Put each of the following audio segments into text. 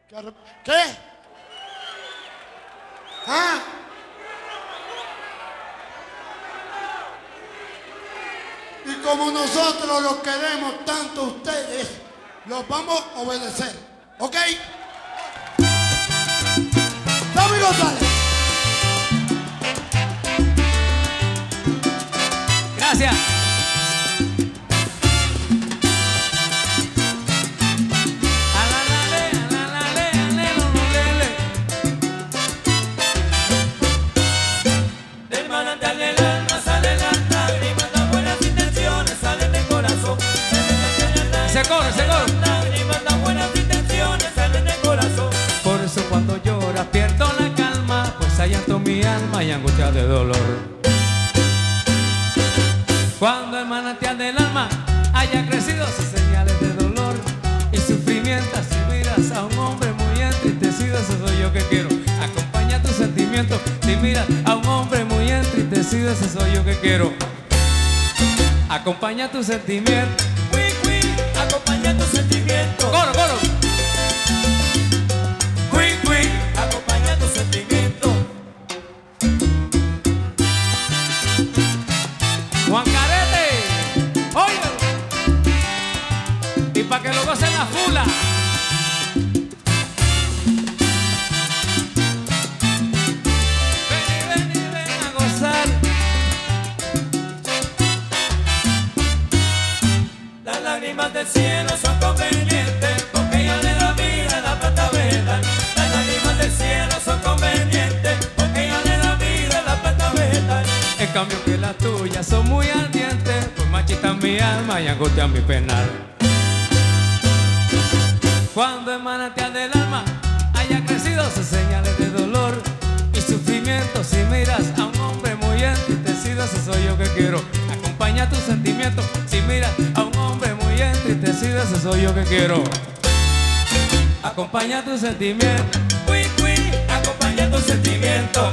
¿Qué? ¿Ah? Y como nosotros los queremos tanto a ustedes, los vamos a obedecer. ¿Ok? ¡Sammy González! Gracias. Del manantial del alma salen las lágrimas, las buenas intenciones salen del corazón. Ese coro, ese coro. Lágrimas, las buenas intenciones salen del corazón. Por eso cuando lloras pierdo la calma, pues hay llanto en mi alma y angustia de dolor. Cuando el manantial del alma haya crecido sin señales de dolor y sufrimiento, si miras a un hombre muy entristecido, eso soy yo que quiero. Acompaña tus sentimientos. Si miras a un hombre muy entristecido, ese soy yo que quiero. Acompaña tus sentimientos. Acompaña tus sentimientos. Coro, coro. Acompaña tus sentimientos. Juan Carete, oye, y pa' que lo gocen la fula. Ven a gozar. Las lágrimas del cielo son convenientes, porque ella le da vida a la plata vegetal. Las lágrimas del cielo son convenientes, porque ella le da vida a la plata vegetal. En cambio que las tuyas son muy ardientes, pues machistan mi alma y angustian mi penar. Cuando el manantial del alma haya crecido sin señales de dolor y sufrimiento, si miras a un hombre muy entristecido, ese soy yo que quiero. Acompaña tus sentimientos. Si miras a un hombre muy entristecido, ese soy yo que quiero. Acompaña tus sentimientos. Acompaña tus sentimientos.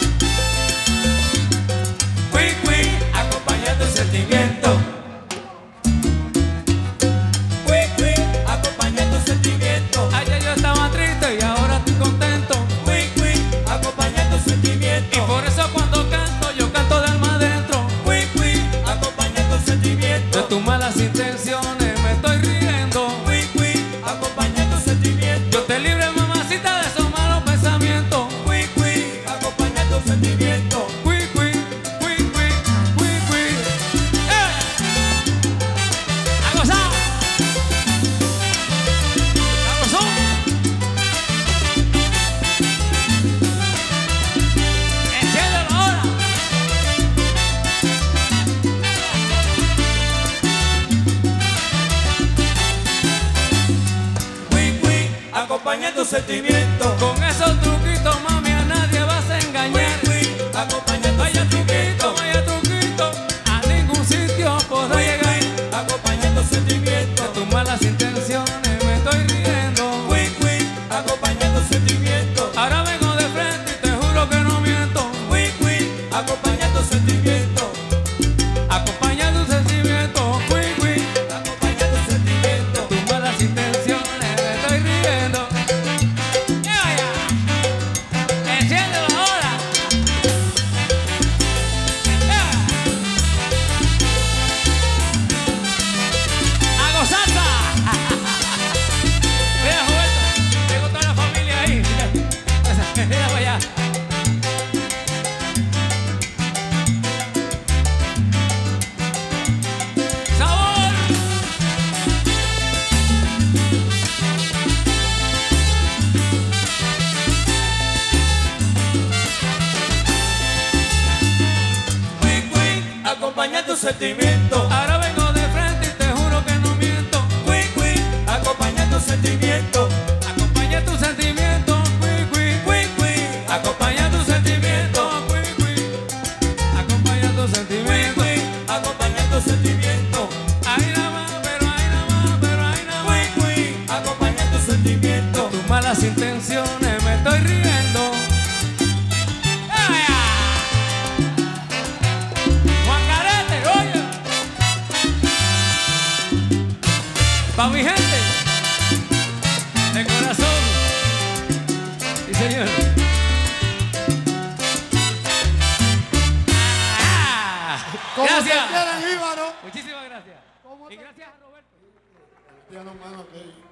Acompaña tus sentimientos. Acompaña tus sentimientos. Ayer yo estaba triste y ahora estoy contento. Acompaña tus sentimientos. Y por eso cuando canto, yo canto de alma adentro. Acompaña tus sentimientos. De tus malas intenciones me estoy riendo. Acompaña tus sentimientos. Yo te libre, mamacita, de esos malos pensamientos. Acompaña tus sentimientos. ¡A gozar! ¡Sabrosón! ¡Enciéndelo ahora! Acompaña tus sentimientos. Con esos truquitos, mami, a nadie vas a engañar. Acompaña tus Vaya truquito, sentimientos. vaya truquito, a ningún sitio podrá llegar. Acompaña tus De sentimientos. tus malas intenciones me estoy riendo. Acompaña tus sentimientos. Ahora vengo de frente y te juro que no miento. Acompaña tus sentimientos. Acompaña tus sentimientos, Acompaña tus sentimientos. tus malas intenciones me estoy riendo. ¡Ya! ¡Enciéndelo ahora! ¡Ya! ¡A gozarla! Mira, Roberto, tengo toda la familia ahí. Mira para allá. ¡Sabor! Acompaña tus sentimientos. Ahora vengo de frente y te juro que no miento. Acompaña tus sentimientos. Acompaña tus sentimientos, acompaña tus sentimientos, acompaña tus sentimientos. Acompaña tus sentimientos. Ahí nada más, pero ahí nada más, pero ahí nada más. Acompaña tus sentimientos. Tus malas intenciones me estoy riendo. ¡Ay! Juan Carete, oye. Pa' mi gente, de corazón. señor. Como Gracias. se quieran, Íbaro. Muchísimas gracias. ¿Cómo Y te- gracias a Roberto. Cristiano, mano, que